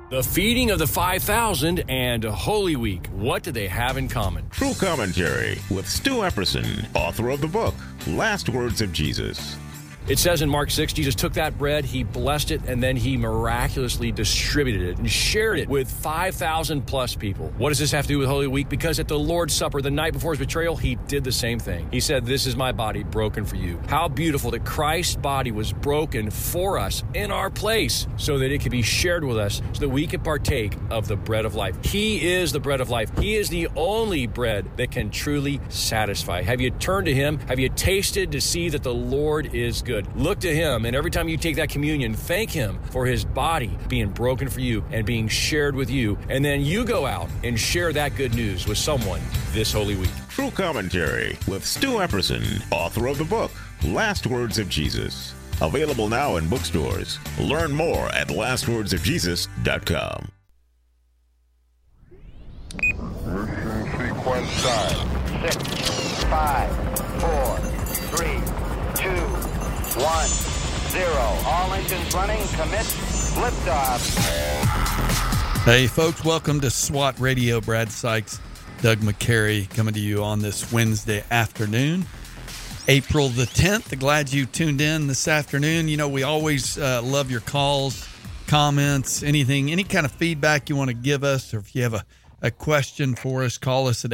The feeding of the 5,000 and Holy Week. What do they have in common? True Commentary with Stu Epperson, author of the book, Last Words of Jesus. It says in Mark 6, Jesus took that bread, he blessed it, and then he miraculously distributed it and shared it with 5,000 plus people. What does this have to do with Holy Week? Because at the Lord's Supper, the night before his betrayal, he did the same thing. He said, "This is my body broken for you." How beautiful that Christ's body was broken for us in our place so that it could be shared with us so that we can partake of the bread of life. He is the bread of life. He is the only bread that can truly satisfy. Have you turned to him? Have you tasted to see that the Lord is good? Look to him, and every time you take that communion, thank him for his body being broken for you and being shared with you. And then you go out and share that good news with someone this Holy Week. True Commentary with Stu Epperson, author of the book, Last Words of Jesus. Available now in bookstores. Learn more at lastwordsofjesus.com. Mission sequence time. 6, 5, 4, 3, 2, 1, 0. All engines running. Commit. Liftoff. Hey, folks, welcome to SWAT Radio. Brad Sykes, Doug McCary coming to you on this Wednesday afternoon, April the 10th. Glad you tuned in this afternoon. You know, we always love your calls, comments, anything, any kind of feedback you want to give us, or if you have a question for us, call us at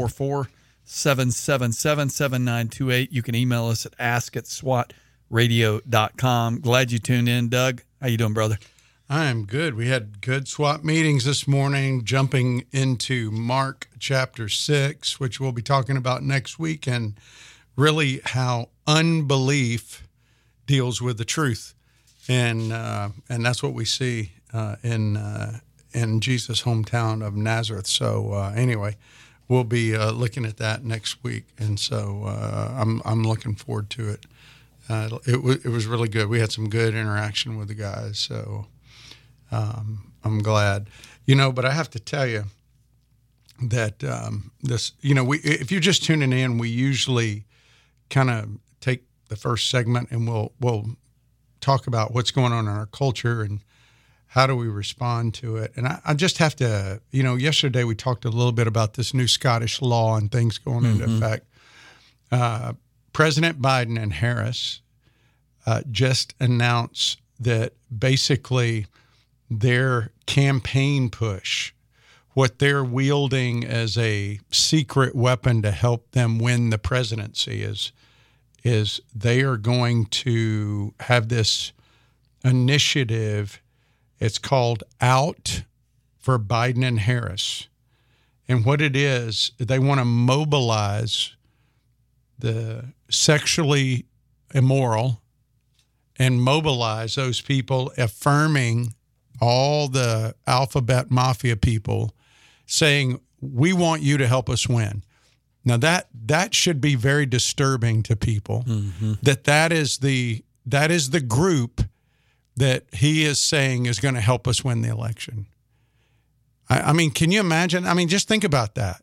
844-777-7928. You can email us at ask@swatradio.com. Glad you tuned in. Doug, how you doing, brother? I am good. We had good SWAT meetings this morning, jumping into Mark chapter 6, which we'll be talking about next week, and really how unbelief deals with the truth. And that's what we see in Jesus' hometown of Nazareth. So anyway, we'll be looking at that next week, and so I'm looking forward to it. It was really good. We had some good interaction with the guys, so I'm glad. You know, but I have to tell you that this, you know, if you're just tuning in, we usually kind of take the first segment and we'll talk about what's going on in our culture and how do we respond to it. And I just have to, you know, yesterday we talked a little bit about this new Scottish law and things going into effect. President Biden and Harris just announced that basically their campaign push, what they're wielding as a secret weapon to help them win the presidency, is they are going to have this initiative. It's called Out for Biden and Harris. And what it is, they want to mobilize the sexually immoral and mobilize those people, affirming all the alphabet mafia people, saying, we want you to help us win. Now that should be very disturbing to people, that is the group that he is saying is going to help us win the election. I mean, can you imagine? I mean, just think about that.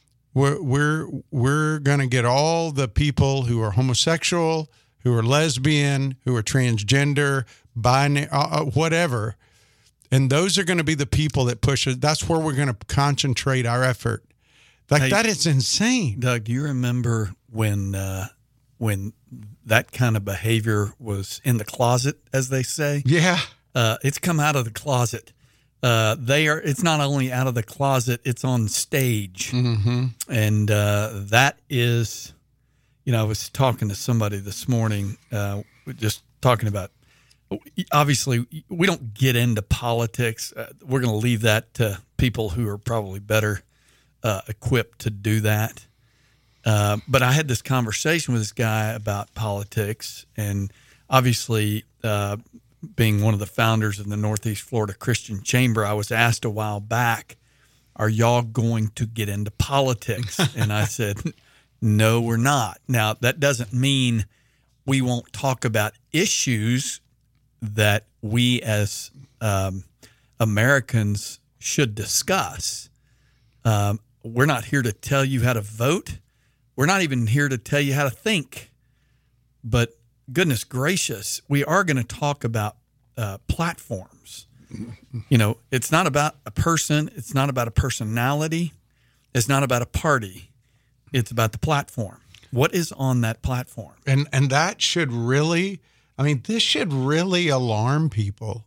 We're going to get all the people who are homosexual, who are lesbian, who are transgender, binary, whatever, and those are going to be the people that push it. That's where we're going to concentrate our effort. Like, hey, that is insane. Doug, do you remember when that kind of behavior was in the closet, as they say? Yeah. It's come out of the closet. It's not only out of the closet, it's on stage. And that is, you know, I was talking to somebody this morning, just talking about, obviously, we don't get into politics. We're going to leave that to people who are probably better equipped to do that. But I had this conversation with this guy about politics, and obviously, being one of the founders of the Northeast Florida Christian Chamber, I was asked a while back, are y'all going to get into politics? And I said, no, we're not. Now, that doesn't mean we won't talk about issues that we as Americans should discuss. We're not here to tell you how to vote. We're not even here to tell you how to think. But goodness gracious, we are going to talk about platforms. It's not about a person. It's not about a personality. It's not about a party. It's about the platform. What is on that platform? And that should really, this should really alarm people.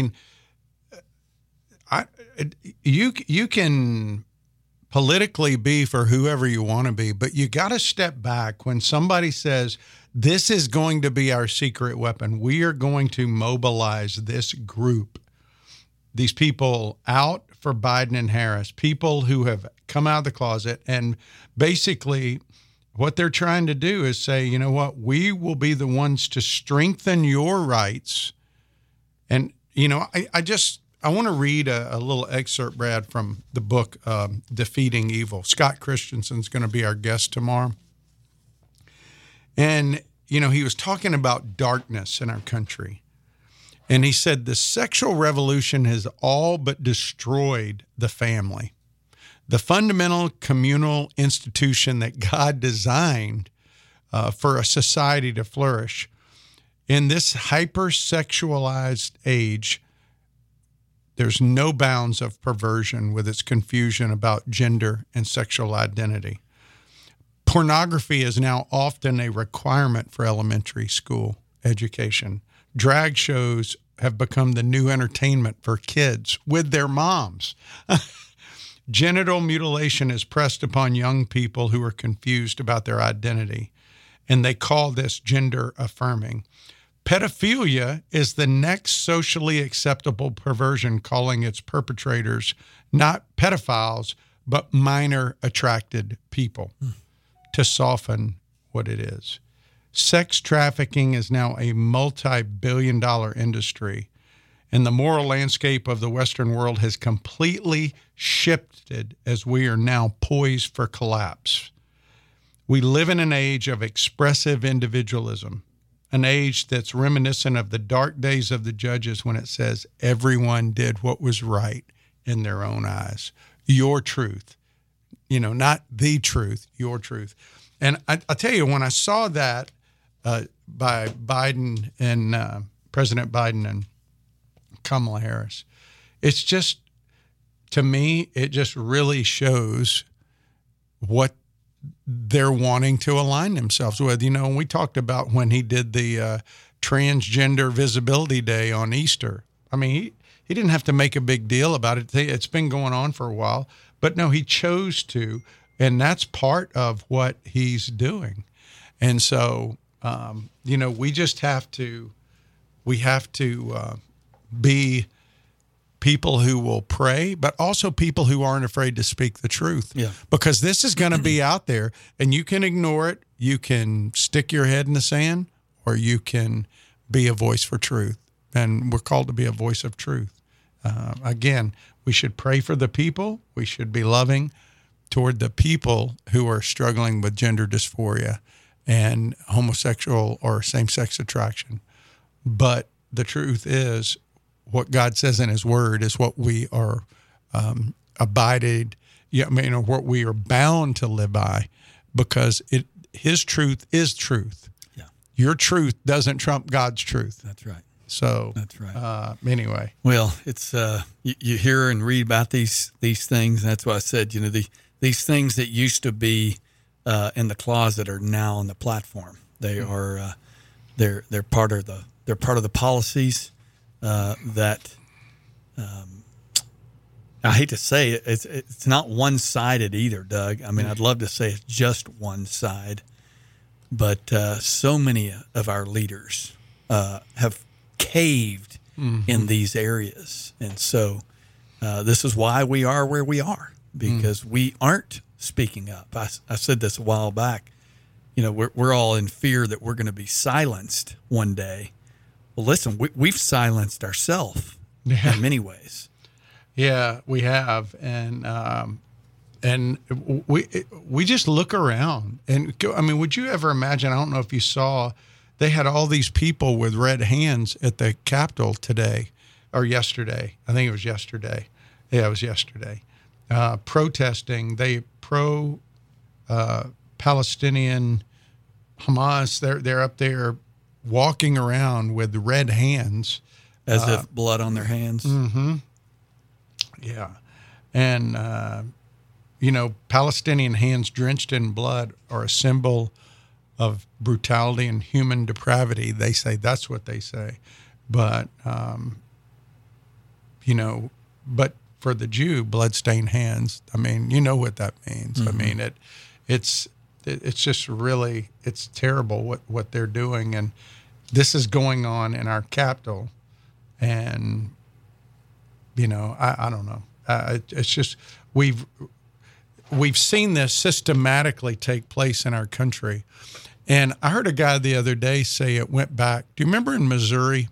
You can politically be for whoever you want to be, but you got to step back when somebody says, this is going to be our secret weapon. We are going to mobilize this group, these people out for Biden and Harris, people who have come out of the closet. And basically what they're trying to do is say, you know what, we will be the ones to strengthen your rights. And, I want to read a little excerpt, Brad, from the book, Defeating Evil. Scott Christensen's going to be our guest tomorrow. And, he was talking about darkness in our country. And he said the sexual revolution has all but destroyed the family. The fundamental communal institution that God designed for a society to flourish. In this hypersexualized age, there's no bounds of perversion with its confusion about gender and sexual identity. Pornography is now often a requirement for elementary school education. Drag shows have become the new entertainment for kids with their moms. Genital mutilation is pressed upon young people who are confused about their identity, and they call this gender affirming. Pedophilia is the next socially acceptable perversion, calling its perpetrators not pedophiles, but minor attracted people, to soften what it is. Sex trafficking is now a multi-billion-dollar industry, and the moral landscape of the Western world has completely shifted as we are now poised for collapse. We live in an age of expressive individualism, an age that's reminiscent of the dark days of the judges when it says everyone did what was right in their own eyes. Your truth, not the truth, your truth. And I tell you, when I saw that by Biden and President Biden and Kamala Harris, it's just, to me, it just really shows what they're wanting to align themselves with. We talked about when he did the Transgender Visibility Day on Easter. He didn't have to make a big deal about it. It's been going on for a while, but no, he chose to, and that's part of what he's doing. And so, we just have to, be people who will pray, but also people who aren't afraid to speak the truth. Yeah. Because this is going to be out there, and you can ignore it. You can stick your head in the sand, or you can be a voice for truth. And we're called to be a voice of truth. Again, we should pray for the people. We should be loving toward the people who are struggling with gender dysphoria and homosexual or same-sex attraction. But the truth is, what God says in his word is what we are what we are bound to live by, because his truth is truth. Yeah. Your truth doesn't trump God's truth. That's right. So that's right. Anyway. Well, it's you hear and read about these things. And that's why I said, these things that used to be in the closet are now on the platform. They are they're part of the policies that I hate to say it, it's not one-sided either, Doug. I'd love to say it's just one side, but so many of our leaders have caved in these areas. And so this is why we are where we are, because we aren't speaking up. I said this a while back. We're all in fear that we're going to be silenced one day. Well, listen, we've silenced ourselves in many ways. Yeah, we have, and we just look around, and would you ever imagine? I don't know if you saw, they had all these people with red hands at the Capitol today or yesterday. I think it was yesterday. Yeah, it was yesterday. Protesting. They Palestinian Hamas. They're up there walking around with red hands As if blood on their hands. Yeah. And, Palestinian hands drenched in blood are a symbol of brutality and human depravity. They say, that's what they say. But, but for the Jew, bloodstained hands, I mean, you know what that means. I mean, it's just really, it's terrible what they're doing. And this is going on in our capital. And, I don't know. It's just, we've seen this systematically take place in our country. And I heard a guy the other day say it went back. Do you remember in Missouri?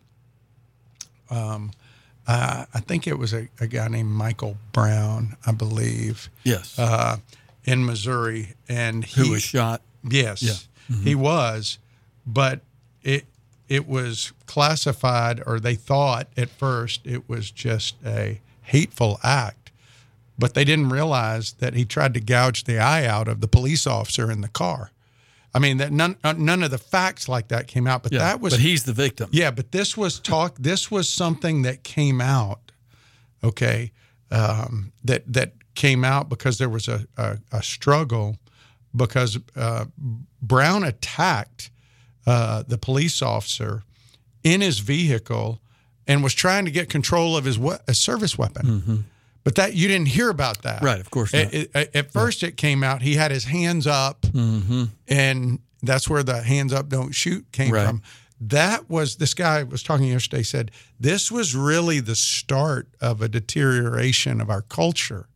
I think it was a guy named Michael Brown, I believe. Yes. In Missouri. And who was shot? Yes. Yeah. He was. But it was classified, or they thought at first it was just a hateful act. But they didn't realize that he tried to gouge the eye out of the police officer in the car. I mean, that none of the facts like that came out, but that was. But he's the victim. Yeah, but this was talk. This was something that came out. Okay, that came out because there was a struggle, because Brown attacked the police officer in his vehicle and was trying to get control of his service weapon. Mm-hmm. But that you didn't hear about that. Right, of course not. At first it came out, he had his hands up, and that's where the hands up, don't shoot came from. That was, this guy was talking yesterday, said, this was really the start of a deterioration of our culture,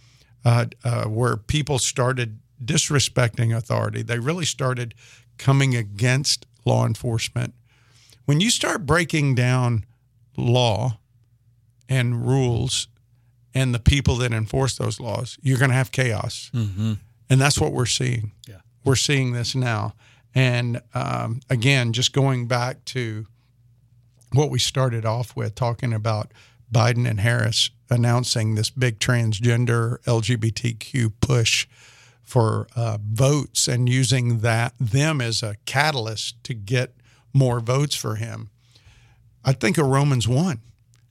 where people started disrespecting authority. They really started coming against law enforcement. When you start breaking down law and rules and the people that enforce those laws, you're going to have chaos. Mm-hmm. And that's what we're seeing. Yeah. We're seeing this now. And again, just going back to what we started off with, talking about Biden and Harris announcing this big transgender LGBTQ push for votes and using them as a catalyst to get more votes for him. I think of Romans 1.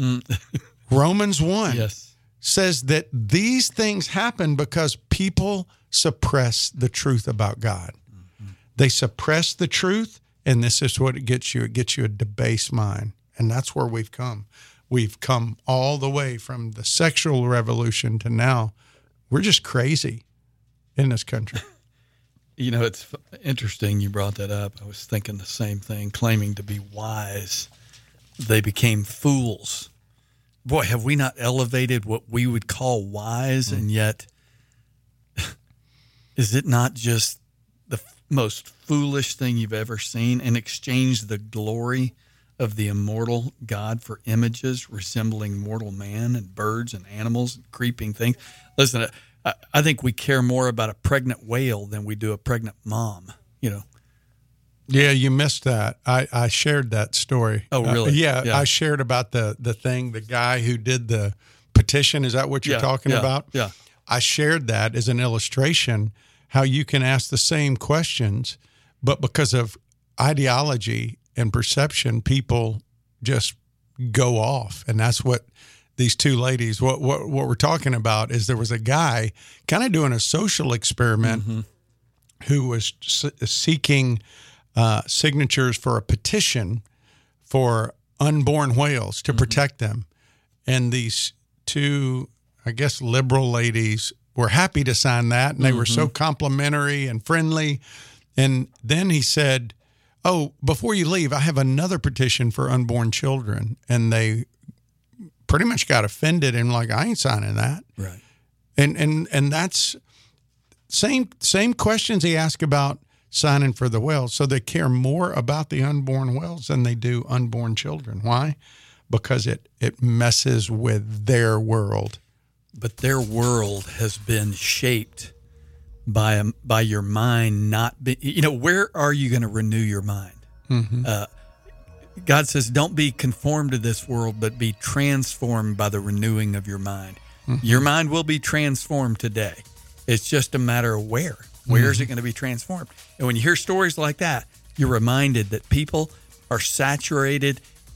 Romans 1. Yes. Says that these things happen because people suppress the truth about God. Mm-hmm. They suppress the truth, and this is what it gets you. It gets you a debased mind, and that's where we've come. We've come all the way from the sexual revolution to now. We're just crazy in this country. It's interesting you brought that up. I was thinking the same thing. Claiming to be wise, they became fools. Boy, have we not elevated what we would call wise, and yet is it not just the most foolish thing you've ever seen, and exchanged the glory of the immortal God for images resembling mortal man and birds and animals and creeping things? Listen, I think we care more about a pregnant whale than we do a pregnant mom, Yeah, you missed that. I shared that story. Oh, really? Yeah, I shared about the guy who did the petition. Is that what you're talking about? Yeah. I shared that as an illustration, how you can ask the same questions, but because of ideology and perception, people just go off. And that's what these two ladies, what we're talking about is there was a guy kind of doing a social experiment who was seeking signatures for a petition for unborn whales to protect them. And these two, I guess, liberal ladies were happy to sign that. And they were so complimentary and friendly. And then he said, oh, before you leave, I have another petition for unborn children. And they pretty much got offended and like, I ain't signing that. Right. And that's same questions he asked about signing for the whales. So they care more about the unborn whales than they do unborn children. Why? Because it messes with their world. But their world has been shaped by your mind not be, where are you going to renew your mind? Mm-hmm. God says, don't be conformed to this world, but be transformed by the renewing of your mind. Mm-hmm. Your mind will be transformed today. It's just a matter of where. Where is it going to be transformed? And when you hear stories like that, you're reminded that people are saturated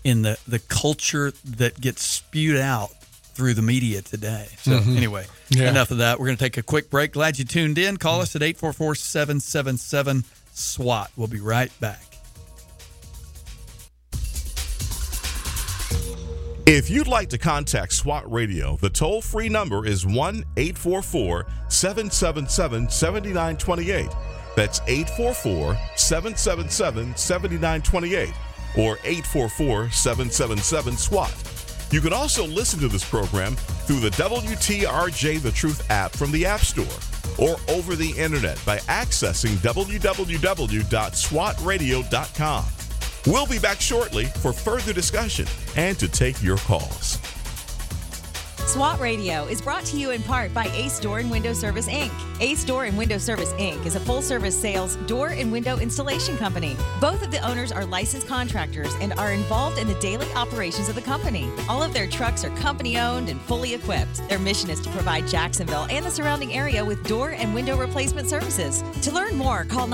in the culture that gets spewed out through the media today. So anyway, enough of that. We're going to take a quick break. Glad you tuned in. Call us at 844-777-SWAT. We'll be right back. If you'd like to contact SWAT Radio, the toll-free number is 1-844-777-7928. That's 844-777-7928 or 844-777-SWAT. You can also listen to this program through the WTRJ The Truth app from the App Store or over the internet by accessing www.swatradio.com. We'll be back shortly for further discussion and to take your calls. SWAT Radio is brought to you in part by Ace Door and Window Service, Inc. Ace Door and Window Service, Inc. is a full-service sales door and window installation company. Both of the owners are licensed contractors and are involved in the daily operations of the company. All of their trucks are company-owned and fully equipped. Their mission is to provide Jacksonville and the surrounding area with door and window replacement services. To learn more, call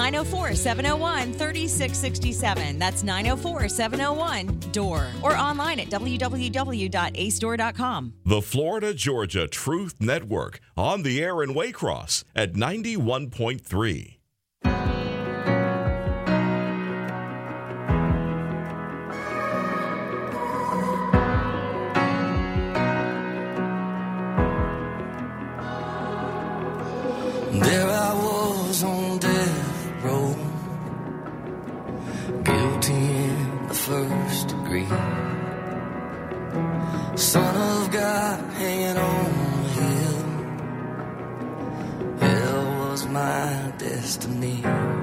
904-701-3667. That's 904-701-DOOR. Or online at www.acedoor.com. The Florida Georgia Truth Network, on the air in Waycross at 91.3. There I was on death row, guilty in the first degree. Son of God hanging on a hill. Hell was my destiny.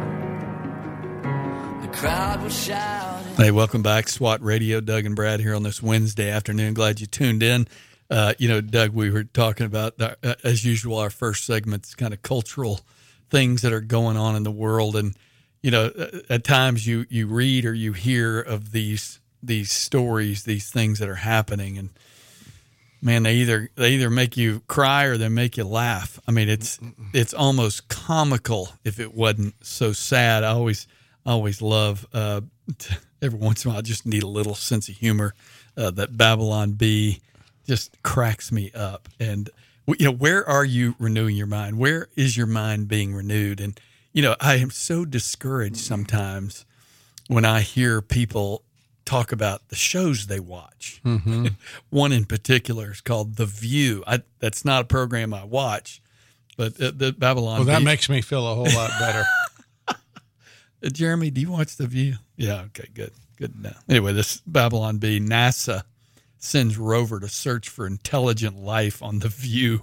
The crowd was shouting. Hey, welcome back. SWAT Radio, Doug and Brad here on this Wednesday afternoon. Glad you tuned in. Doug, we were talking about, as usual, our first segment's kind of cultural things that are going on in the world. And, at times you read or you hear of these stories, these things that are happening, and man, they either make you cry or they make you laugh. I mean, it's almost comical if it wasn't so sad. I always love every once in a while I just need a little sense of humor. That Babylon Bee just cracks me up. And where are you renewing your mind? Where is your mind being renewed? And I am so discouraged sometimes when I hear people talk about the shows they watch. Mm-hmm. One in particular is called The View. That's not a program I watch, but the Babylon. Well, that makes me feel a whole lot better. Jeremy, do you watch The View? Yeah. Okay. Good. Good. No. Anyway, this Babylon Bee, NASA sends rover to search for intelligent life on The View.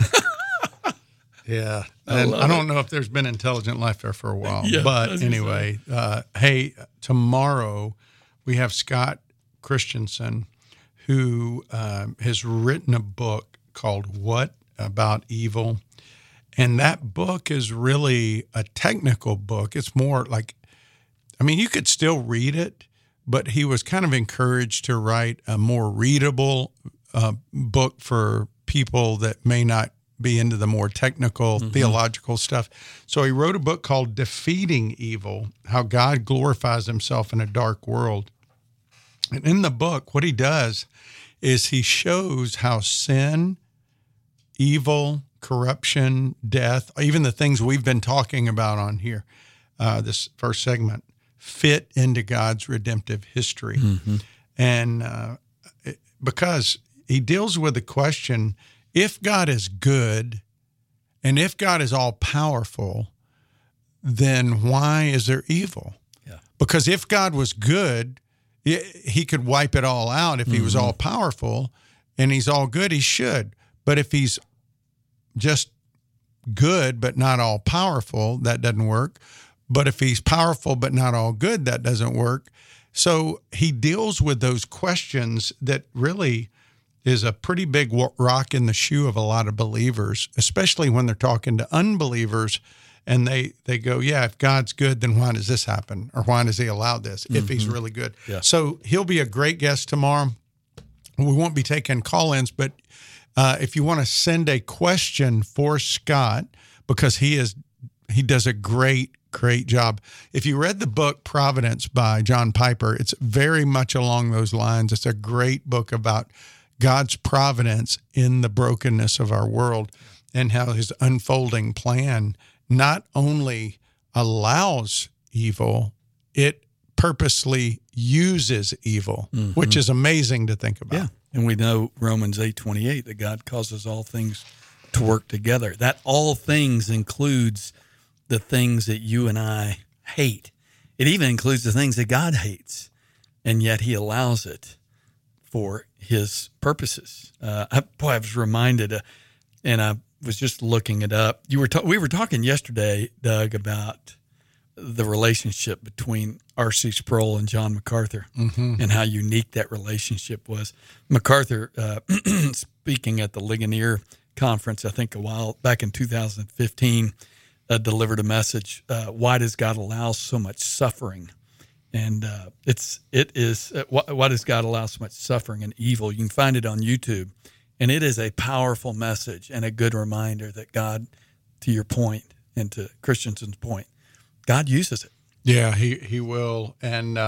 Yeah. And I don't know if there's been intelligent life there for a while, Yeah, but anyway, hey, tomorrow we have Scott Christensen, who has written a book called What About Evil? And that book is really a technical book. It's more like, you could still read it, but he was kind of encouraged to write a more readable book for people that may not be into the more technical theological stuff. So he wrote a book called Defeating Evil, How God Glorifies Himself in a Dark World. And in the book, what he does is he shows how sin, evil, corruption, death, even the things we've been talking about on here, this first segment, fit into God's redemptive history. Mm-hmm. And because he deals with the question, if God is good and if God is all powerful, then why is there evil? Yeah. Because if God was good, he could wipe it all out. If he was all powerful and he's all good, he should. But if he's just good but not all powerful, that doesn't work. But if he's powerful but not all good, that doesn't work. So he deals with those questions that really is a pretty big rock in the shoe of a lot of believers, especially when they're talking to unbelievers and they go, yeah, if God's good, then why does this happen? Or why does he allow this if he's really good? Yeah. So he'll be a great guest tomorrow. We won't be taking call-ins, but if you want to send a question for Scott, because he does a great great job. If you read the book Providence by John Piper, it's very much along those lines. It's a great book about God's providence in the brokenness of our world and how his unfolding plan not only allows evil, it purposely uses evil, which is amazing to think about. Yeah. And we know Romans 8:28 that God causes all things to work together. That all things includes the things that you and I hate. It even includes the things that God hates, and yet he allows it for his purposes. I was reminded, and I was just looking it up. We were talking yesterday, Doug, about the relationship between R.C. Sproul and John MacArthur and how unique that relationship was. MacArthur, speaking at the Ligonier conference, I think a while back in 2015, delivered a message, why does God allow so much suffering? And why does God allow so much suffering and evil? You can find it on YouTube. And it is a powerful message and a good reminder that God, to your point and to Christensen's point, God uses it. Yeah, he will. And,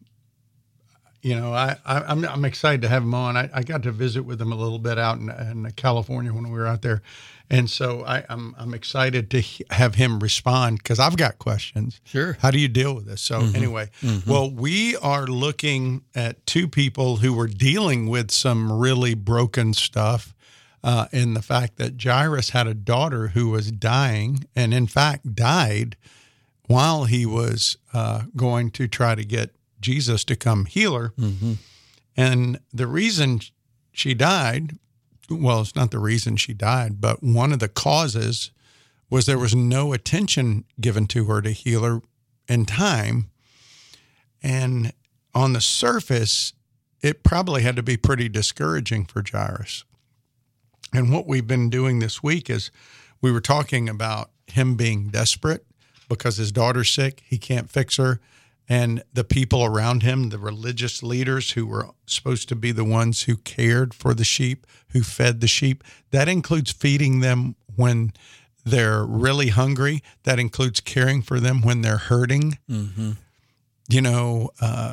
I'm excited to have him on. I got to visit with him a little bit out in California when we were out there. And so I'm excited to have him respond because I've got questions. Sure. How do you deal with this? So anyway, well, we are looking at two people who were dealing with some really broken stuff in the fact that Jairus had a daughter who was dying and in fact died while he was going to try to get Jesus to come heal her. And the reason she died, well, it's not the reason she died, but one of the causes was there was no attention given to her to heal her in time. And on the surface, it probably had to be pretty discouraging for Jairus. And what we've been doing this week is we were talking about him being desperate because his daughter's sick, he can't fix her. And the people around him, the religious leaders who were supposed to be the ones who cared for the sheep, who fed the sheep, that includes feeding them when they're really hungry. That includes caring for them when they're hurting. You know,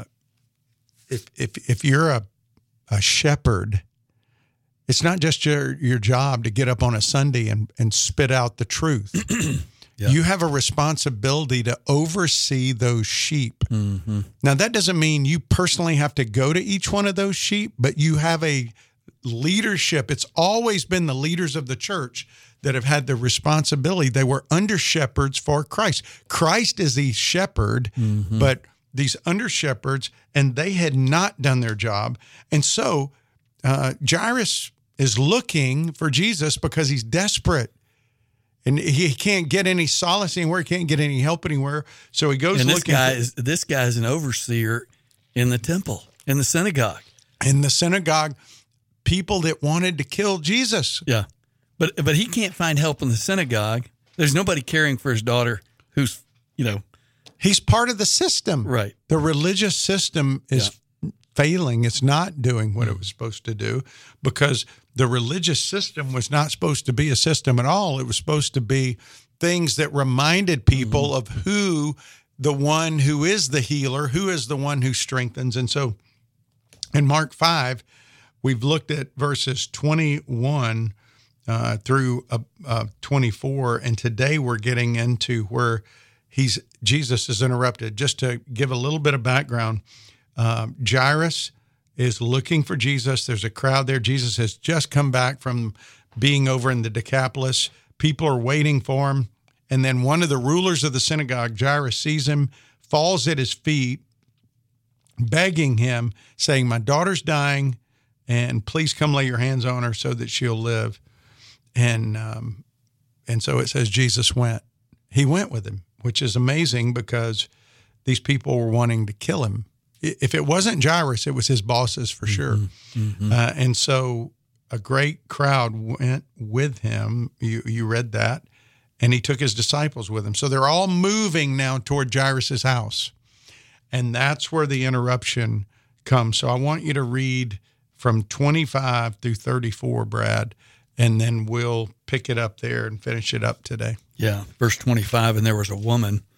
if you're a shepherd, it's not just your job to get up on a Sunday and spit out the truth. You have a responsibility to oversee those sheep. Now, that doesn't mean you personally have to go to each one of those sheep, but you have a leadership. It's always been the leaders of the church that have had the responsibility. They were under shepherds for Christ. Christ is the shepherd, but these under shepherds, and they had not done their job. And so Jairus is looking for Jesus because he's desperate. And he can't get any solace anywhere. He can't get any help anywhere. So he goes looking. This guy is an overseer in the temple, in the synagogue. In the synagogue, people that wanted to kill Jesus. Yeah. But he can't find help in the synagogue. There's nobody caring for his daughter who's, He's part of the system. Right. The religious system is failing. It's not doing what it was supposed to do because the religious system was not supposed to be a system at all. It was supposed to be things that reminded people of who the one who is the healer, who is the one who strengthens. And so in Mark 5, we've looked at verses 21 through 24, and today we're getting into where Jesus is interrupted. Just to give a little bit of background, Jairus is looking for Jesus. There's a crowd there. Jesus has just come back from being over in the Decapolis. People are waiting for him. And then one of the rulers of the synagogue, Jairus, sees him, falls at his feet, begging him, saying, "My daughter's dying, and please come lay your hands on her so that she'll live." And so it says Jesus went. He went with him, which is amazing because these people were wanting to kill him. If it wasn't Jairus, it was his bosses for sure. And so a great crowd went with him. You read that. And he took his disciples with him. So they're all moving now toward Jairus' house. And that's where the interruption comes. So I want you to read from 25 through 34, Brad, and then we'll pick it up there and finish it up today. Yeah, verse 25, and there was a woman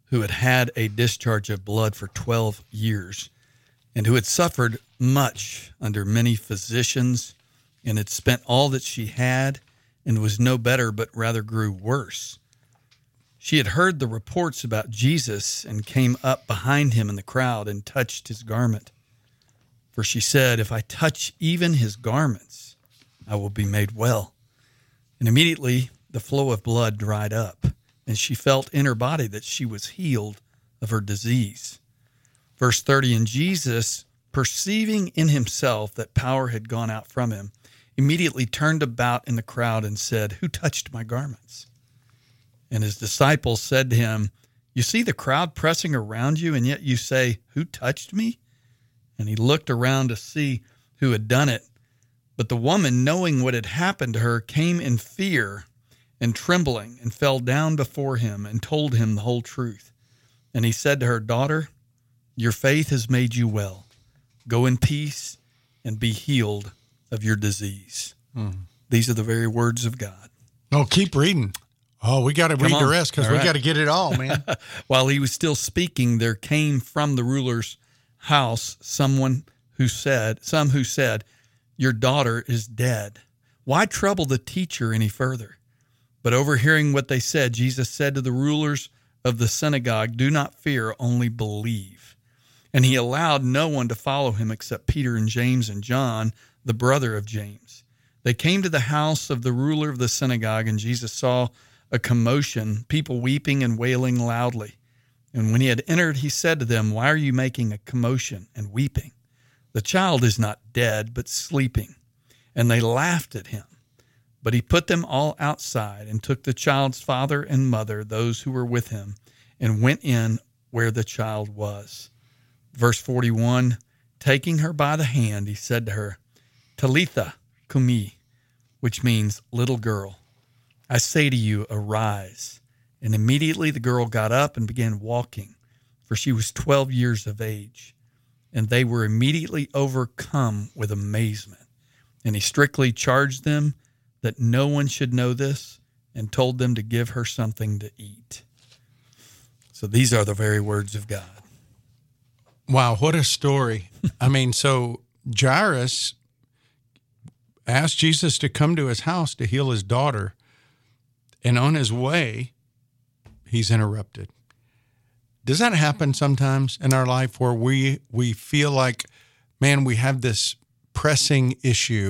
who had had a discharge of blood for 12 years and who had suffered much under many physicians and had spent all that she had and was no better, but rather grew worse. She had heard the reports about Jesus and came up behind him in the crowd and touched his garment. For she said, "If I touch even his garments, I will be made well." And immediately the flow of blood dried up, and she felt in her body that she was healed of her disease. Verse 30, and Jesus, perceiving in himself that power had gone out from him, immediately turned about in the crowd and said, "Who touched my garments?" And his disciples said to him, "You see the crowd pressing around you, and yet you say, 'Who touched me?'" And he looked around to see who had done it. But the woman, knowing what had happened to her, came in fear and trembling and fell down before him and told him the whole truth. And he said to her, "Daughter, your faith has made you well. Go in peace and be healed of your disease." These are the very words of God. Oh, keep reading. Oh, we got to read the rest because we got to get it all, man. While he was still speaking, there came from the ruler's house some who said, "Your daughter is dead. Why trouble the teacher any further?" But overhearing what they said, Jesus said to the rulers of the synagogue, "Do not fear, only believe." And he allowed no one to follow him except Peter and James and John, the brother of James. They came to the house of the ruler of the synagogue, and Jesus saw a commotion, people weeping and wailing loudly. And when he had entered, he said to them, "Why are you making a commotion and weeping? The child is not dead, but sleeping." And they laughed at him. But he put them all outside and took the child's father and mother, those who were with him, and went in where the child was. Verse 41, taking her by the hand, he said to her, "Talitha cumi," which means, "Little girl, I say to you, arise." And immediately the girl got up and began walking, for she was 12 years of age. And they were immediately overcome with amazement. And he strictly charged them that no one should know this, and told them to give her something to eat. So these are the very words of God. Wow, what a story. I mean, so Jairus asked Jesus to come to his house to heal his daughter, and on his way, he's interrupted. Does that happen sometimes in our life where we feel like, man, we have this pressing issue,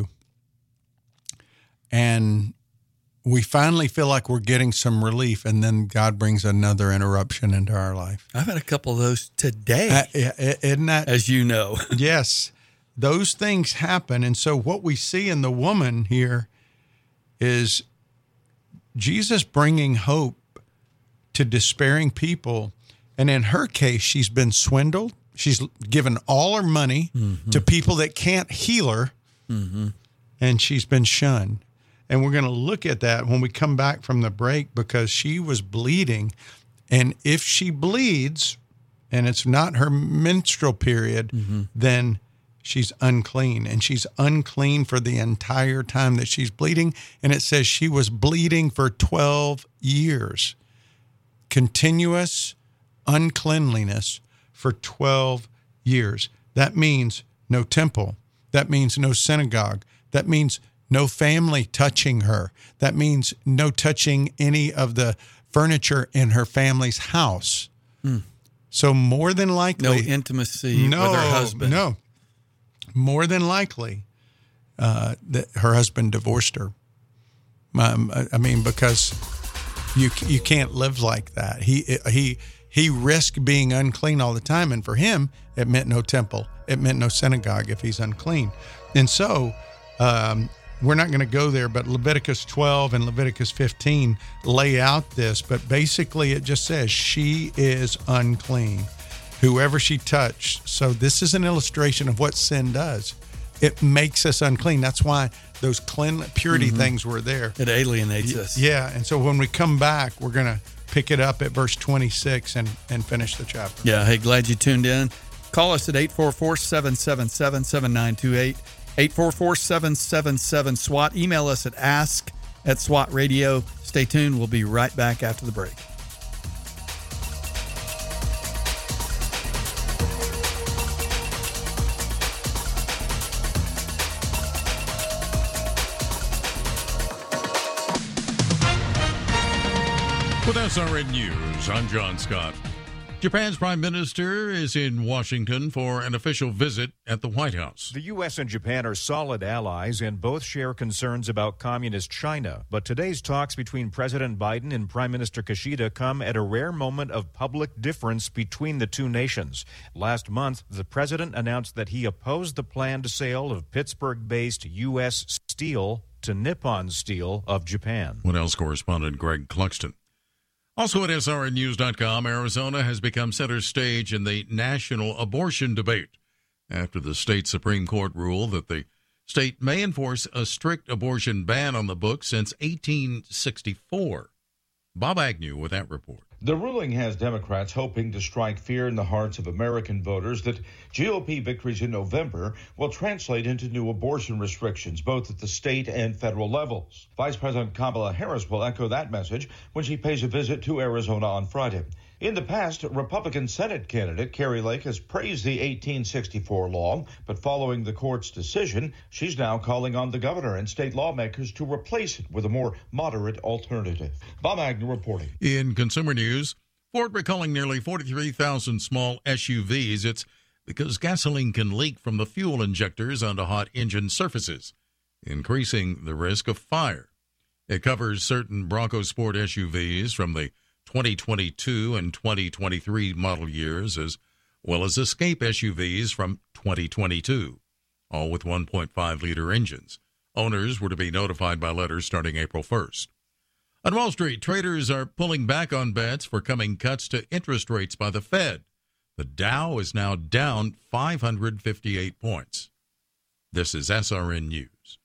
and we finally feel like we're getting some relief, and then God brings another interruption into our life? I've had a couple of those today. Isn't that? As you know. Yes. Those things happen. And so what we see in the woman here is Jesus bringing hope to despairing people. And in her case, she's been swindled. She's given all her money to people that can't heal her, and she's been shunned. And we're going to look at that when we come back from the break, because she was bleeding. And if she bleeds and it's not her menstrual period, then she's unclean. And she's unclean for the entire time that she's bleeding. And it says she was bleeding for 12 years. Continuous uncleanliness for 12 years. That means no temple. That means no synagogue. That means no family touching her. That means no touching any of the furniture in her family's house. So more than likely... No intimacy with her husband. No. More than likely that her husband divorced her. I mean, because you can't live like that. He risked being unclean all the time, and for him, it meant no temple. It meant no synagogue if he's unclean. And so... we're not going to go there, but Leviticus 12 and Leviticus 15 lay out this, but basically it just says she is unclean, whoever she touched. So this is an illustration of what sin does. It makes us unclean. That's why those purity things were there. It alienates us. Yeah, and so when we come back, we're going to pick it up at verse 26 and finish the chapter. Yeah, hey, glad you tuned in. Call us at 844-777-7928. 844-777-SWAT. Email us at ask@SWATradio. Stay tuned. We'll be right back after the break. With SRN News, I'm John Scott. Japan's prime minister is in Washington for an official visit at the White House. The U.S. and Japan are solid allies and both share concerns about communist China. But today's talks between President Biden and Prime Minister Kishida come at a rare moment of public difference between the two nations. Last month, the president announced that he opposed the planned sale of Pittsburgh-based U.S. steel to Nippon Steel of Japan. What else, correspondent Greg Cluxton? Also at SRNnews.com, Arizona has become center stage in the national abortion debate after the state Supreme Court ruled that the state may enforce a strict abortion ban on the books since 1864. Bob Agnew with that report. The ruling has Democrats hoping to strike fear in the hearts of American voters that GOP victories in November will translate into new abortion restrictions, both at the state and federal levels. Vice President Kamala Harris will echo that message when she pays a visit to Arizona on Friday. In the past, Republican Senate candidate Kari Lake has praised the 1864 law, but following the court's decision, she's now calling on the governor and state lawmakers to replace it with a more moderate alternative. Bob Agnew reporting. In consumer news, Ford recalling nearly 43,000 small SUVs. It's because gasoline can leak from the fuel injectors onto hot engine surfaces, increasing the risk of fire. It covers certain Bronco Sport SUVs from the 2022 and 2023 model years, as well as Escape SUVs from 2022, all with 1.5-liter engines. Owners were to be notified by letter starting April 1st. On Wall Street, traders are pulling back on bets for coming cuts to interest rates by the Fed. The Dow is now down 558 points. This is SRN News.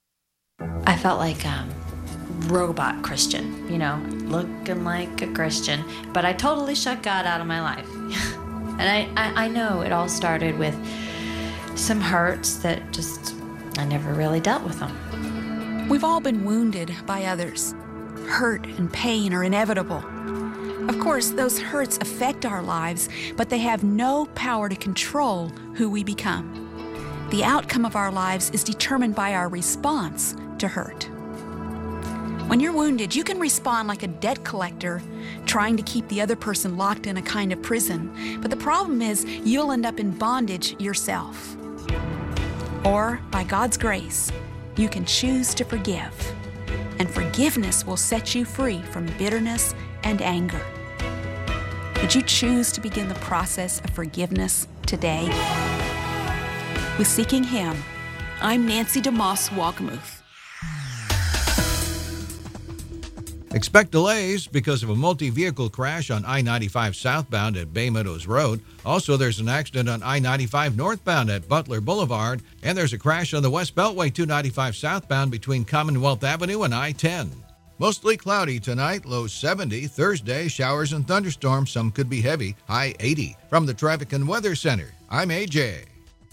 I felt like robot Christian, looking like a Christian, but I totally shut God out of my life. And I know it all started with some hurts that just, I never really dealt with them. We've all been wounded by others. Hurt and pain are inevitable. Of course, those hurts affect our lives, but they have no power to control who we become. The outcome of our lives is determined by our response to hurt. When you're wounded, you can respond like a debt collector, trying to keep the other person locked in a kind of prison. But the problem is, you'll end up in bondage yourself. Or, by God's grace, you can choose to forgive. And forgiveness will set you free from bitterness and anger. Would you choose to begin the process of forgiveness today? With Seeking Him, I'm Nancy DeMoss Walgamuth. Expect delays because of a multi-vehicle crash on I-95 southbound at Bay Meadows Road. Also, there's an accident on I-95 northbound at Butler Boulevard. And there's a crash on the West Beltway 295 southbound between Commonwealth Avenue and I-10. Mostly cloudy tonight, low 70. Thursday, showers and thunderstorms. Some could be heavy, high 80. From the Traffic and Weather Center, I'm AJ.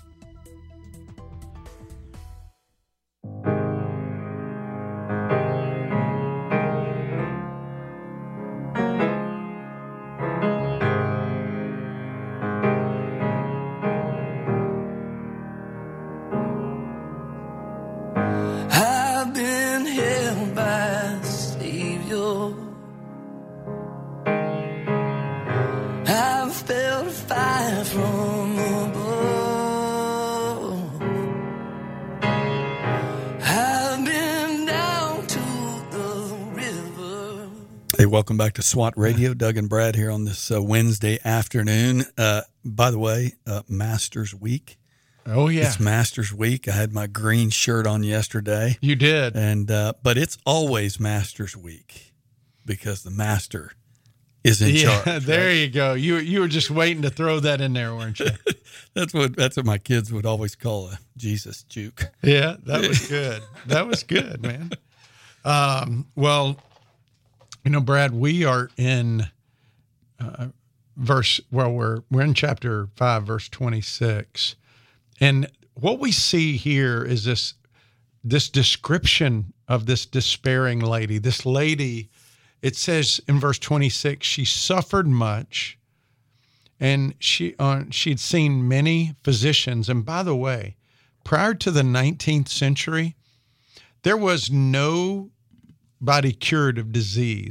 Hey, welcome back to SWAT Radio. Doug and Brad here on this Wednesday afternoon. By the way, Masters Week. Oh, yeah. It's Masters Week. I had my green shirt on yesterday. You did. And but it's always Masters Week because the master is in charge. There right? you go. You were just waiting to throw that in there, weren't you? That's what my kids would always call a Jesus juke. Yeah, that was good. That was good, man. Well, Brad, we are in we're in chapter 5, verse 26. And what we see here is this description of this despairing lady. This lady, it says in verse 26, she suffered much, and she'd seen many physicians. And by the way, prior to the 19th century, there was nobody cured of disease.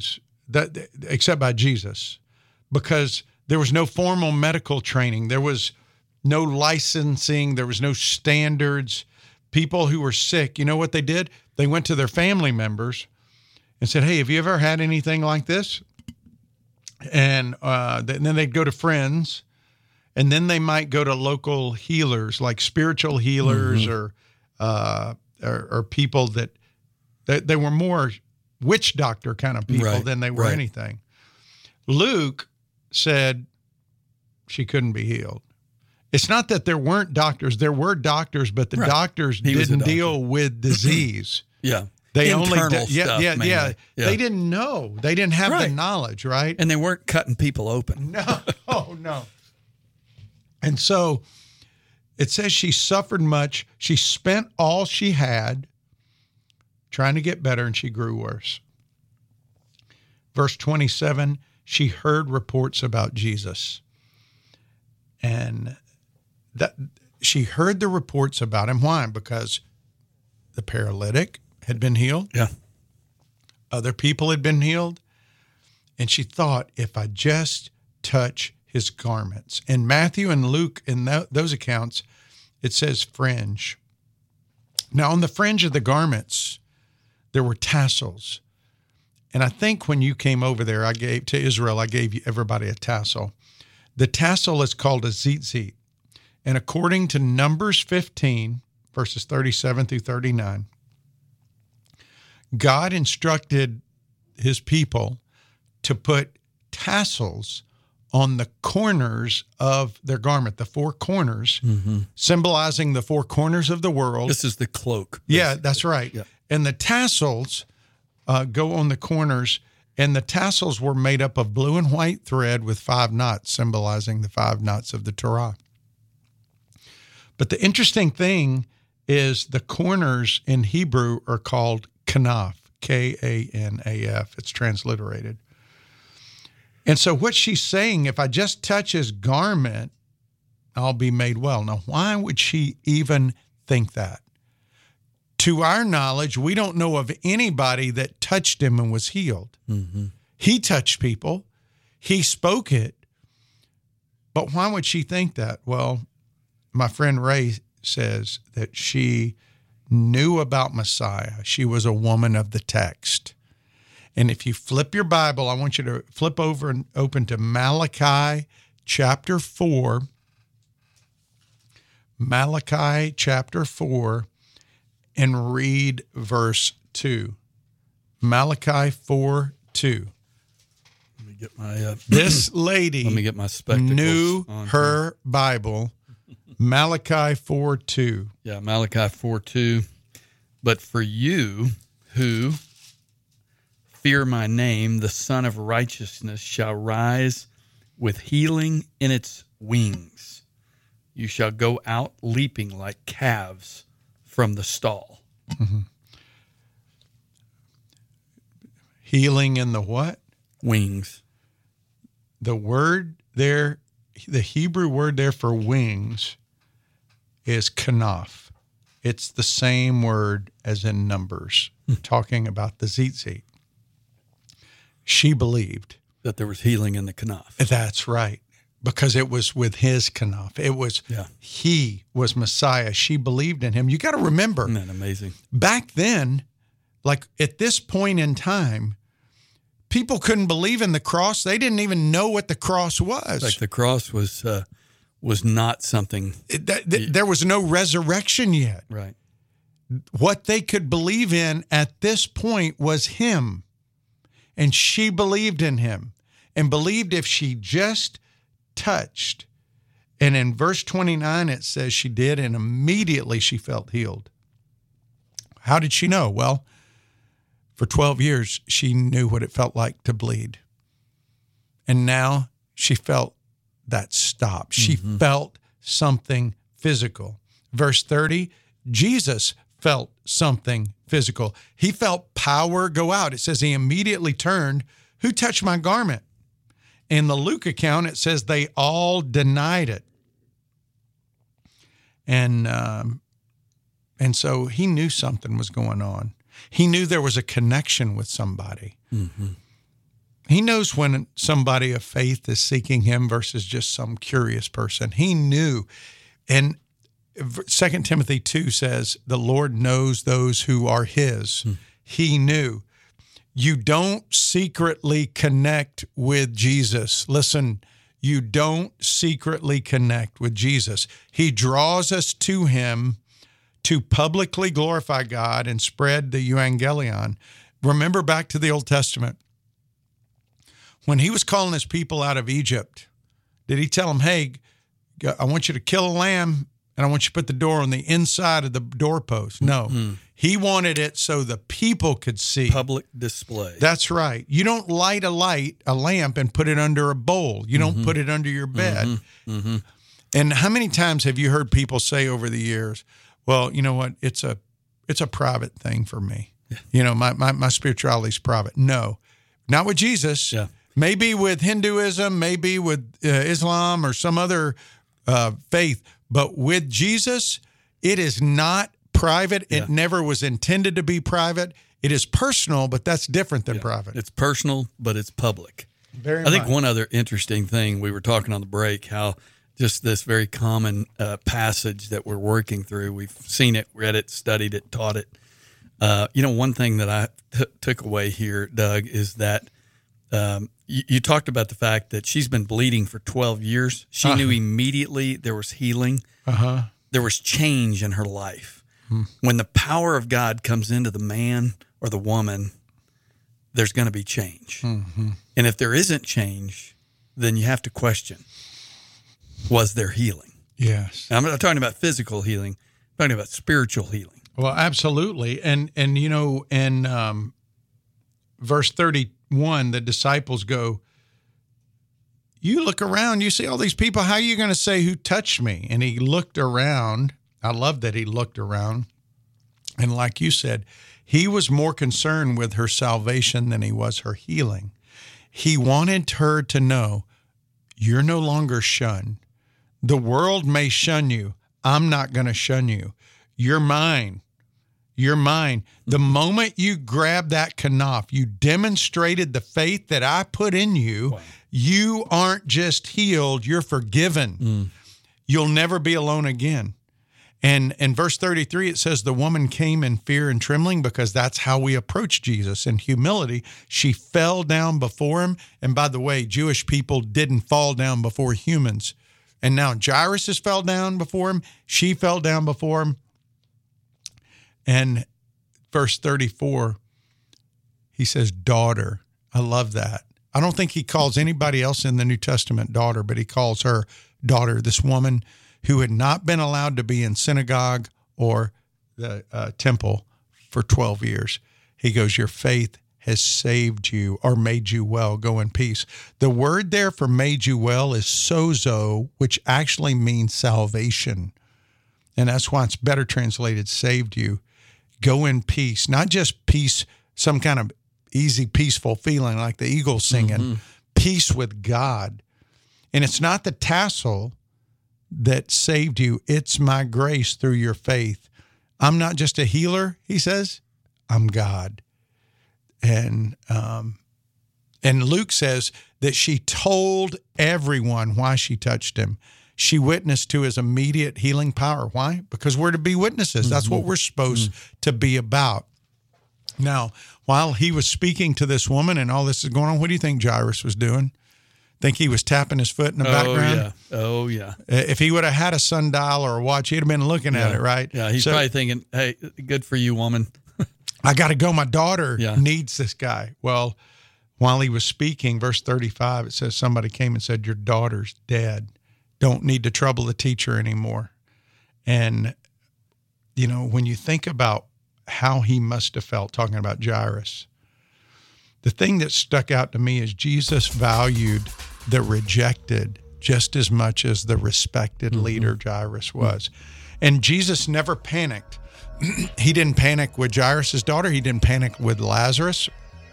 except by Jesus, because there was no formal medical training. There was no licensing. There was no standards. People who were sick, you know what they did? They went to their family members and said, hey, have you ever had anything like this? And then they'd go to friends, and then they might go to local healers, like spiritual healers, or people that they were more witch doctor kind of people than they were anything. Luke said she couldn't be healed. It's not that there weren't doctors. There were doctors, but the doctors didn't deal with disease. They Internal only stuff, mainly. They didn't know. They didn't have the knowledge, right? And they weren't cutting people open. No. And so it says she suffered much. She spent all she had trying to get better, and she grew worse. Verse 27, she heard reports about Jesus. And that she heard the reports about him. Why? Because the paralytic had been healed. Other people had been healed. And she thought, if I just touch his garments. In Matthew and Luke, in those accounts, it says fringe. Now, on the fringe of the garments, there were tassels. And I think when you came over there, I gave everybody a tassel. The tassel is called a tzitzit. And according to Numbers 15, verses 37 through 39, God instructed his people to put tassels on the corners of their garment, the four corners, symbolizing the four corners of the world. This is the cloak. Yeah, that's right. Yeah. And the tassels go on the corners, and the tassels were made up of blue and white thread with 5 knots, symbolizing the 5 knots of the Torah. But the interesting thing is the corners in Hebrew are called kanaf, K-A-N-A-F. It's transliterated. And so what she's saying, if I just touch his garment, I'll be made well. Now, why would she even think that? To our knowledge, we don't know of anybody that touched him and was healed. He touched people. He spoke it. But why would she think that? Well, my friend Ray says that she knew about Messiah. She was a woman of the text. And if you flip your Bible, I want you to flip over and open to Malachi chapter 4. Malachi chapter 4, and read verse 2. Malachi 4:2. Let me get my this lady let me get my spectacles knew on her here. Bible. Malachi 4:2. Yeah, Malachi 4:2. But for you who fear my name, the Son of Righteousness shall rise with healing in its wings. You shall go out leaping like calves from the stall. Healing in the what? Wings. The word there, the Hebrew word there for wings is kanaf. It's the same word as in Numbers, talking about the tzitzit. She believed that there was healing in the kanaf. That's right. Because it was with his kanaf. It was, he was Messiah. She believed in him. You got to remember. Isn't that amazing? Back then, like at this point in time, people couldn't believe in the cross. They didn't even know what the cross was. Like the cross was not something. There was no resurrection yet. Right. What they could believe in at this point was him. And she believed in him and believed if she just touched. And in verse 29, it says she did, and immediately she felt healed. How did she know? Well, for 12 years, she knew what it felt like to bleed. And now she felt that stop. She felt something physical. Verse 30, Jesus felt something physical. He felt power go out. It says he immediately turned. Who touched my garment? In the Luke account, it says they all denied it. And so he knew something was going on. He knew there was a connection with somebody. He knows when somebody of faith is seeking him versus just some curious person. He knew. And 2 Timothy 2 says, the Lord knows those who are his. He knew. You don't secretly connect with Jesus. Listen, you don't secretly connect with Jesus. He draws us to him to publicly glorify God and spread the evangelion. Remember back to the Old Testament. When he was calling his people out of Egypt, did he tell them, hey, I want you to kill a lamb and I want you to put the door on the inside of the doorpost? No. He wanted it so the people could see. Public display. That's right. You don't light a lamp and put it under a bowl. You don't put it under your bed. And how many times have you heard people say over the years, well, you know what? It's a private thing for me. Yeah. You know, my spirituality is private. No, not with Jesus. Yeah. Maybe with Hinduism, maybe with Islam or some other faith. But with Jesus, it is not private. Yeah. It never was intended to be private. It is personal, but that's different than private. It's personal, but it's public. Very I think one other interesting thing, we were talking on the break, how just this very common passage that we're working through, we've seen it, read it, studied it, taught it. One thing that I took away here, Doug, is that you talked about the fact that she's been bleeding for 12 years. She knew immediately there was healing. There was change in her life. When the power of God comes into the man or the woman, there's going to be change. And if there isn't change, then you have to question, was there healing? Yes. Now, I'm not talking about physical healing. I'm talking about spiritual healing. Well, absolutely. And you know, in verse 31, the disciples go, you look around, you see all these people, how are you going to say who touched me? And he looked around. I love that he looked around. And like you said, he was more concerned with her salvation than he was her healing. He wanted her to know, you're no longer shunned. The world may shun you. I'm not going to shun you. You're mine. You're mine. The moment you grabbed that kanaf, you demonstrated the faith that I put in you. Wow. You aren't just healed, you're forgiven. You'll never be alone again. And in verse 33, it says the woman came in fear and trembling because that's how we approach Jesus. In humility, she fell down before him. And by the way, Jewish people didn't fall down before humans. And now Jairus has fell down before him. She fell down before him. And verse 34, he says, daughter. I love that. I don't think he calls anybody else in the New Testament daughter, but he calls her daughter, this woman who had not been allowed to be in synagogue or the temple for 12 years. He goes, your faith has saved you or made you well. Go in peace. The word there for made you well is sozo, which actually means salvation. And that's why it's better translated saved you. Go in peace, not just peace, some kind of easy, peaceful feeling like the Eagles singing, peace with God. And it's not the tassel that saved you. It's my grace through your faith. I'm not just a healer, he says. I'm God. And Luke says that she told everyone why she touched him. She witnessed to his immediate healing power. Why? Because we're to be witnesses. That's what we're supposed to be about. Now, while he was speaking to this woman and all this is going on, what do you think Jairus was doing? Think he was tapping his foot in the background? Oh, yeah. If he would have had a sundial or a watch, he'd have been looking at it, right? Yeah, he's probably thinking, hey, good for you, woman. I got to go. My daughter needs this guy. Well, while he was speaking, verse 35, it says somebody came and said, your daughter's dead. Don't need to trouble the teacher anymore. And, you know, when you think about how he must have felt talking about Jairus, the thing that stuck out to me is Jesus valued the rejected just as much as the respected leader Jairus was. And Jesus never panicked. He didn't panic with Jairus' daughter. He didn't panic with Lazarus.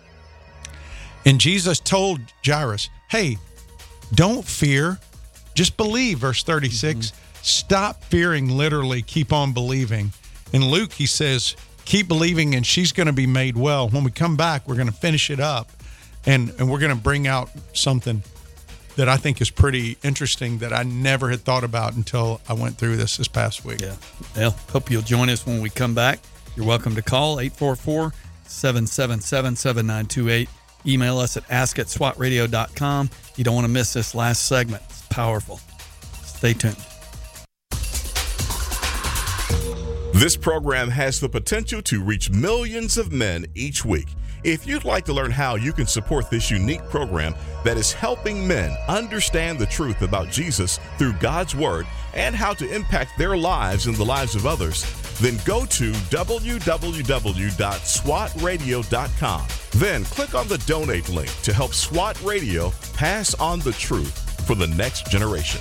And Jesus told Jairus, hey, don't fear. Just believe, verse 36. Stop fearing, literally, keep on believing. In Luke, he says, keep believing and she's going to be made well. When we come back, we're going to finish it up. And we're going to bring out something that I think is pretty interesting that I never had thought about until I went through this past week. Yeah. Well, hope you'll join us when we come back. You're welcome to call 844-777-7928. Email us at ask@swatradio.com. You don't want to miss this last segment. It's powerful. Stay tuned. This program has the potential to reach millions of men each week. If you'd like to learn how you can support this unique program that is helping men understand the truth about Jesus through God's Word and how to impact their lives and the lives of others, then go to www.swatradio.com. Then click on the donate link to help SWAT Radio pass on the truth for the next generation.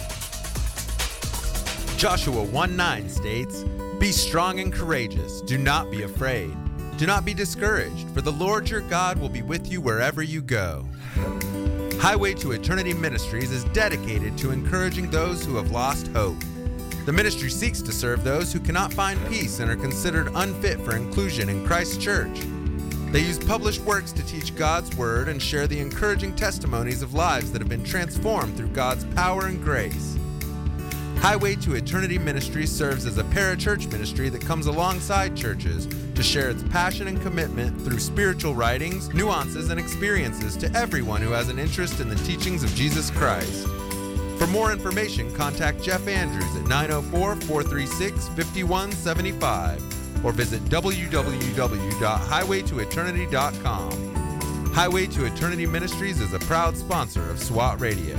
Joshua 1:9 states, "Be strong and courageous. Do not be afraid. Do not be discouraged, for the Lord your God will be with you wherever you go." Highway to Eternity Ministries is dedicated to encouraging those who have lost hope. The ministry seeks to serve those who cannot find peace and are considered unfit for inclusion in Christ's church. They use published works to teach God's Word and share the encouraging testimonies of lives that have been transformed through God's power and grace. Highway to Eternity Ministries serves as a parachurch ministry that comes alongside churches to share its passion and commitment through spiritual writings, nuances, and experiences to everyone who has an interest in the teachings of Jesus Christ. For more information, contact Jeff Andrews at 904-436-5175 or visit www.highwaytoeternity.com. Highway to Eternity Ministries is a proud sponsor of SWAT Radio.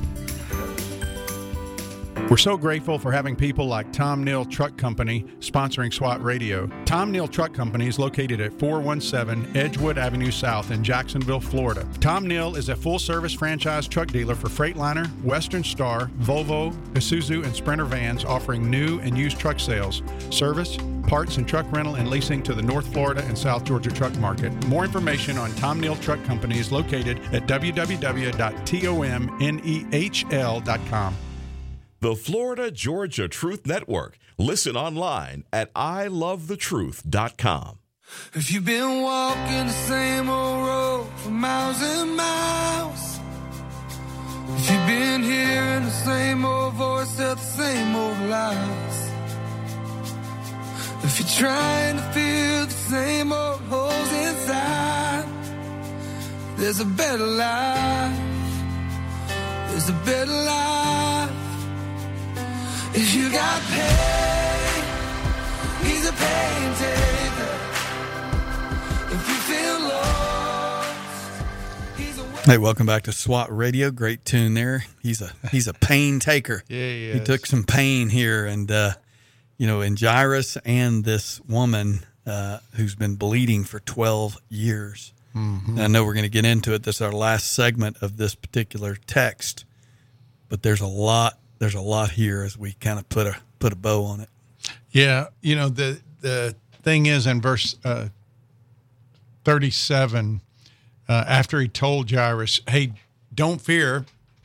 We're so grateful for having people like Tom Neal Truck Company sponsoring SWAT Radio. Tom Neal Truck Company is located at 417 Edgewood Avenue South in Jacksonville, Florida. Tom Neal is a full-service franchise truck dealer for Freightliner, Western Star, Volvo, Isuzu, and Sprinter vans, offering new and used truck sales, service, parts and truck rental and leasing to the North Florida and South Georgia truck market. More information on Tom Neal Truck Company is located at www.tomnehl.com. The Florida Georgia Truth Network. Listen online at ilovethetruth.com. If you've been walking the same old road for miles and miles, if you've been hearing the same old voice at the same old lies, if you're trying to fill the same old holes inside, there's a better life. There's a better life. If you got pain, he's a pain taker. If you feel lost, he's a... Hey, welcome back to SWAT Radio. Great tune there. He's a pain taker. Yeah, he took some pain here, and in Jairus and this woman who's been bleeding for 12 years. Mm-hmm. And I know we're going to get into it. This is our last segment of this particular text, but there's a lot here as we kind of put a bow on it. Yeah, the thing is in verse 37, after he told Jairus, "Hey, don't fear,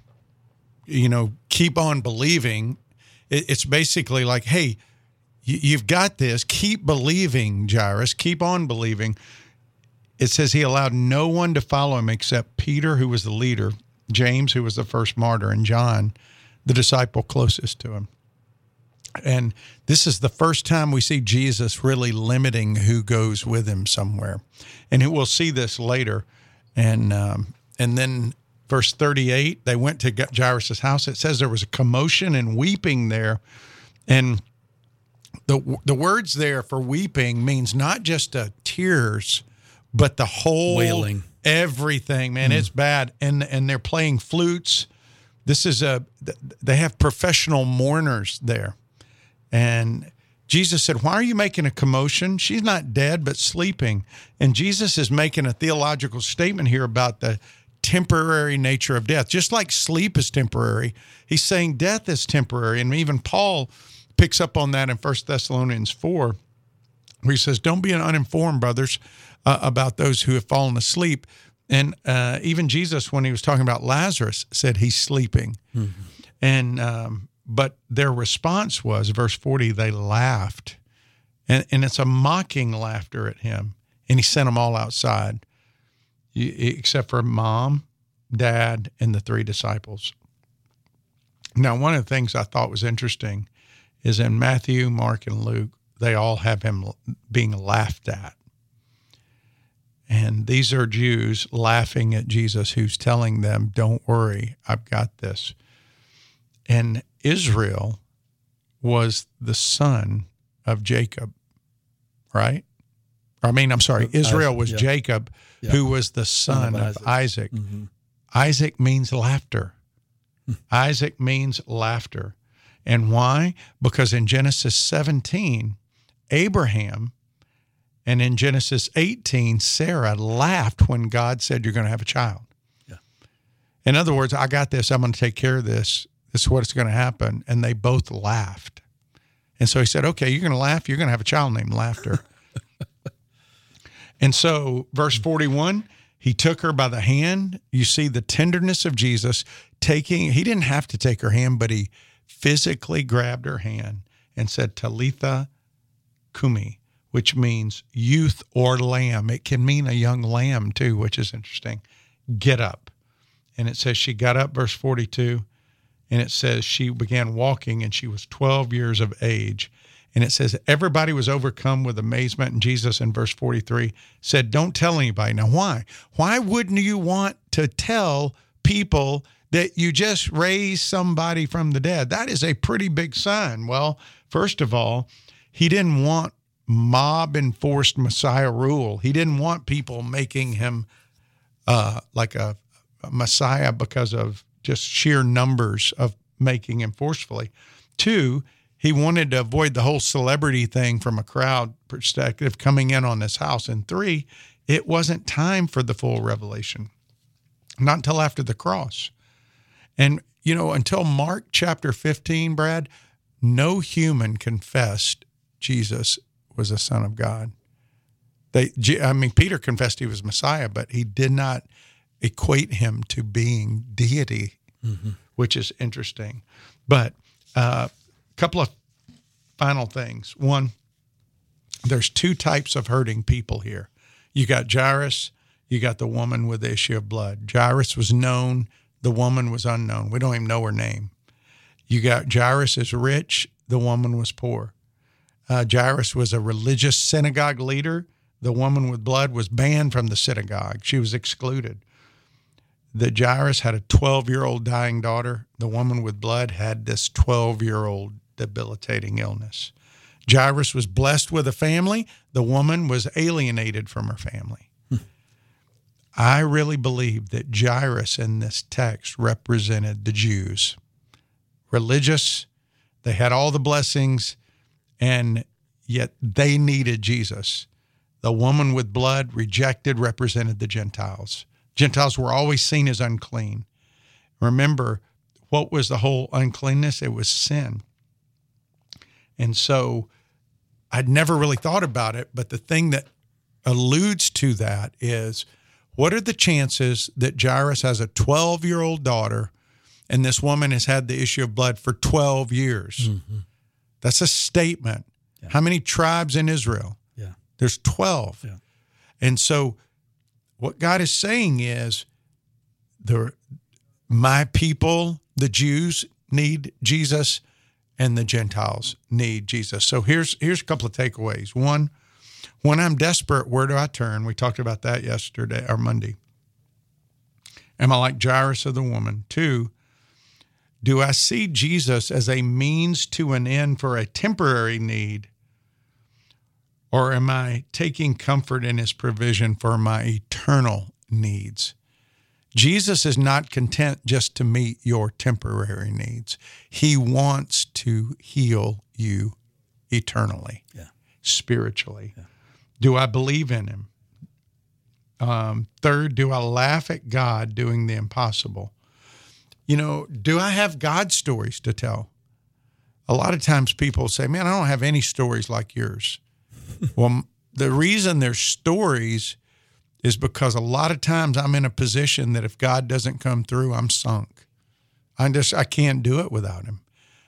keep on believing." It's basically like, "Hey, you've got this. Keep believing, Jairus. Keep on believing." It says he allowed no one to follow him except Peter, who was the leader, James, who was the first martyr, and John, the disciple closest to him. And this is the first time we see Jesus really limiting who goes with him somewhere. And we'll see this later. And then verse 38, they went to Jairus' house. It says there was a commotion and weeping there. And the words there for weeping means not just tears, but the whole wailing, everything, man. It's bad. And they're playing flutes. They have professional mourners there. And Jesus said, "Why are you making a commotion? She's not dead, but sleeping." And Jesus is making a theological statement here about the temporary nature of death. Just like sleep is temporary, he's saying death is temporary. And even Paul picks up on that in 1 Thessalonians 4, where he says, "Don't be uninformed, brothers, about those who have fallen asleep." And even Jesus, when he was talking about Lazarus, said he's sleeping. Mm-hmm. And but their response was, verse 40, they laughed. And it's a mocking laughter at him. And he sent them all outside. except for mom, dad, and the 3 disciples. Now, one of the things I thought was interesting is in Matthew, Mark, and Luke, they all have him being laughed at. And these are Jews laughing at Jesus, who's telling them, don't worry, I've got this. And Israel was the son of Jacob, right? Israel was Jacob, who was the son of Isaac. Mm-hmm. Isaac means laughter. Isaac means laughter. And why? Because in Genesis 17, Abraham, and in Genesis 18, Sarah laughed when God said, you're going to have a child. Yeah. In other words, I got this. I'm going to take care of this. This is what's going to happen. And they both laughed. And so he said, okay, you're going to laugh. You're going to have a child named Laughter. And so verse 41, he took her by the hand. You see the tenderness of Jesus he didn't have to take her hand, but he physically grabbed her hand and said, Talitha Kumi, which means youth or lamb. It can mean a young lamb too, which is interesting. Get up. And it says she got up, verse 42, and it says she began walking and she was 12 years of age. And it says everybody was overcome with amazement. And Jesus in verse 43 said, don't tell anybody. Now, why? Why wouldn't you want to tell people that you just raised somebody from the dead? That is a pretty big sign. Well, first of all, he didn't want mob-enforced Messiah rule. He didn't want people making him like a Messiah because of just sheer numbers of making him forcefully. 2, he wanted to avoid the whole celebrity thing from a crowd perspective coming in on this house. And 3, it wasn't time for the full revelation, not until after the cross. And, until Mark chapter 15, Brad, no human confessed Jesus was the Son of God. Peter confessed he was Messiah, but he did not equate him to being deity, which is interesting. But couple of final things. One, there's 2 types of hurting people here. You got Jairus, you got the woman with the issue of blood. Jairus was known, the woman was unknown. We don't even know her name. You got Jairus is rich, the woman was poor. Jairus was a religious synagogue leader. The woman with blood was banned from the synagogue. She was excluded. The Jairus had a 12-year-old dying daughter. The woman with blood had this 12-year-old debilitating illness. Jairus was blessed with a family. The woman was alienated from her family. I really believe that Jairus in this text represented the Jews. Religious, they had all the blessings, and yet they needed Jesus. The woman with blood, rejected, represented the Gentiles. Gentiles were always seen as unclean. Remember, what was the whole uncleanness? It was sin. And so I'd never really thought about it, but the thing that alludes to that is, what are the chances that Jairus has a 12-year-old daughter and this woman has had the issue of blood for 12 years? Mm-hmm. That's a statement. Yeah. How many tribes in Israel? Yeah. There's 12. Yeah. And so what God is saying is, my people, the Jews, need Jesus, and the Gentiles need Jesus. So here's a couple of takeaways. One, when I'm desperate, where do I turn? We talked about that yesterday or Monday. Am I like Jairus or the woman? 2, do I see Jesus as a means to an end for a temporary need, or am I taking comfort in his provision for my eternal needs? Jesus is not content just to meet your temporary needs. He wants to heal you eternally, spiritually. Yeah. Do I believe in him? 3rd, do I laugh at God doing the impossible? Do I have God stories to tell? A lot of times people say, man, I don't have any stories like yours. Well, the reason there's stories is because a lot of times I'm in a position that if God doesn't come through, I'm sunk. I can't do it without him.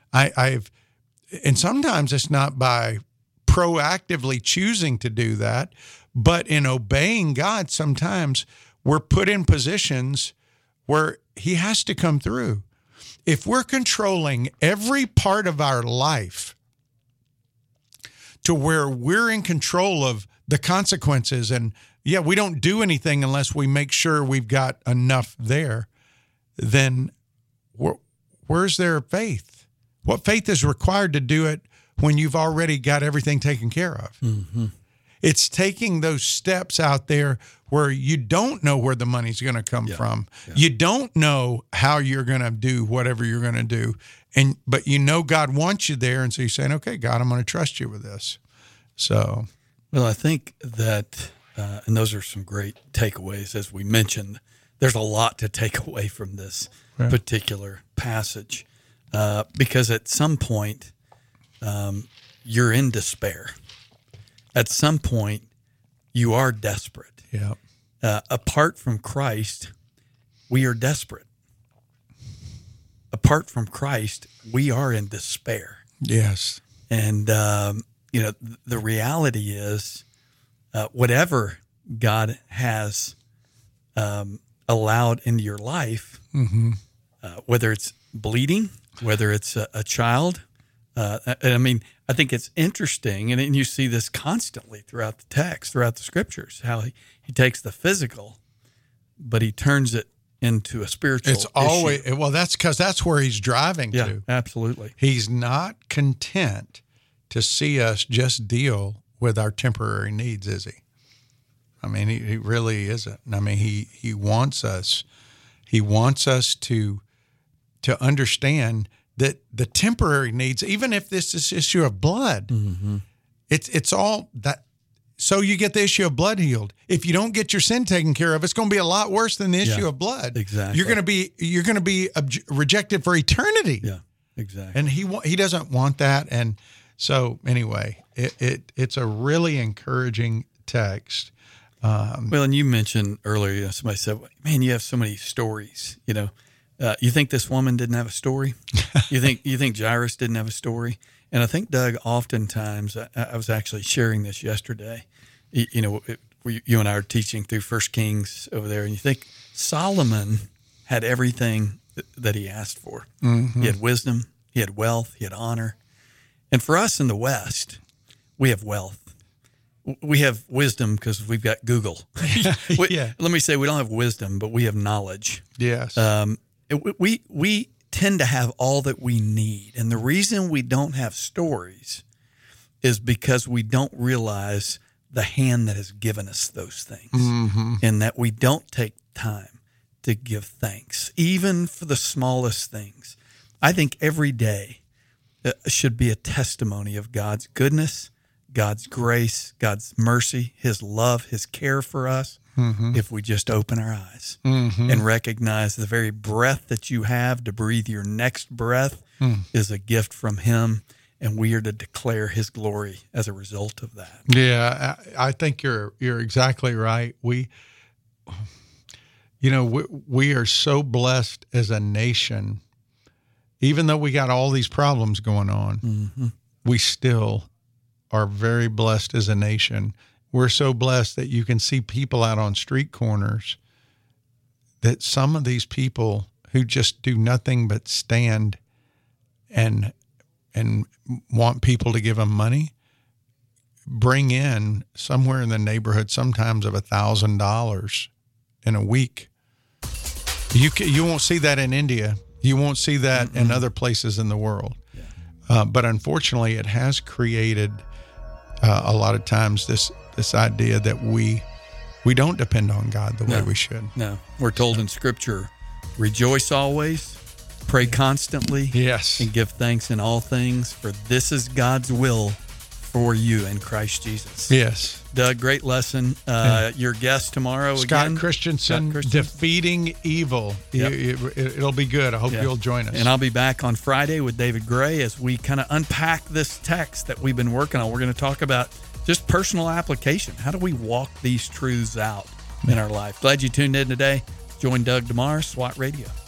And sometimes it's not by proactively choosing to do that, but in obeying God, sometimes we're put in positions where he has to come through. If we're controlling every part of our life to where we're in control of the consequences, and we don't do anything unless we make sure we've got enough there, then where's their faith? What faith is required to do it when you've already got everything taken care of? Mm-hmm. It's taking those steps out there where you don't know where the money's going to come from. Yeah. You don't know how you're going to do whatever you're going to do. But you know God wants you there, and so you're saying, okay, God, I'm going to trust you with this. So, well, I think that, and those are some great takeaways, as we mentioned. There's a lot to take away from this particular passage, because at some point, you're in despair. At some point, you are desperate. Yeah. Apart from Christ, we are desperate. Apart from Christ, we are in despair. Yes. And, the reality is, whatever God has allowed into your life, mm-hmm. Whether it's bleeding, whether it's a child, I think it's interesting, and you see this constantly throughout the text, throughout the scriptures, how he takes the physical, but he turns it into a spiritual It's always issue. Well, that's because that's where he's driving to. Yeah, absolutely. He's not content to see us just deal with our temporary needs, is he? I mean, he really isn't. I mean, he wants us. He wants us to understand that the temporary needs, even if this is issue of blood, mm-hmm. it's all that. So you get the issue of blood healed. If you don't get your sin taken care of, it's going to be a lot worse than the issue of blood. Exactly. You're going to be rejected for eternity. Yeah, exactly. And he doesn't want that. And so anyway, it's a really encouraging text. Well, and you mentioned earlier, somebody said, "Man, you have so many stories." You think this woman didn't have a story? You think Jairus didn't have a story? And I think, Doug, oftentimes, I was actually sharing this yesterday. You and I are teaching through 1 Kings over there, and you think Solomon had everything that he asked for. Mm-hmm. He had wisdom, he had wealth, he had honor. And for us in the West, we have wealth. We have wisdom because we've got Google. Yeah. Let me say, we don't have wisdom, but we have knowledge. Yes. We tend to have all that we need. And the reason we don't have stories is because we don't realize the hand that has given us those things, mm-hmm. and that we don't take time to give thanks, even for the smallest things. I think every day should be a testimony of God's goodness, God's grace, God's mercy, his love, his care for us. Mm-hmm. If we just open our eyes mm-hmm. and recognize the very breath that you have to breathe your next breath is a gift from him, and we are to declare his glory as a result of that. Yeah, I think you're exactly right. We are so blessed as a nation. Even though we got all these problems going on, mm-hmm. we still are very blessed as a nation. We're so blessed that you can see people out on street corners, that some of these people who just do nothing but stand and want people to give them money, bring in somewhere in the neighborhood sometimes of $1,000 in a week. You won't see that in India. You won't see that in other places in the world. Yeah. But unfortunately, it has created a lot of times this idea that we don't depend on God the way we should. No, we're told in Scripture, rejoice always, pray constantly, yes, and give thanks in all things, for this is God's will for you in Christ Jesus. Yes. Doug, great lesson. Your guest tomorrow Scott again. Christensen, Defeating Evil. Yep. It'll be good. I hope you'll join us. And I'll be back on Friday with David Gray as we kind of unpack this text that we've been working on. We're going to talk about just personal application. How do we walk these truths out in our life? Glad you tuned in today. Join Doug tomorrow, SWAT Radio.